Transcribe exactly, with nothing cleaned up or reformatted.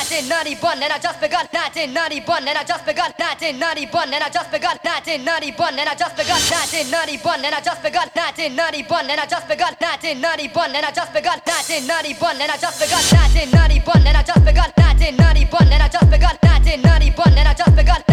nineteen ninety-one, and I just begun nineteen ninety-one, and I just begun nineteen ninety-one, and I just begun nineteen ninety-one, and I just begun nineteen ninety-one, and I just begun nineteen ninety-one, and I just begun nineteen ninety-one, and I just begun nineteen ninety-one, and I just begun nineteen ninety-one, and I just begun nineteen ninety-one, and I just begun nineteen ninety-one, and I just begun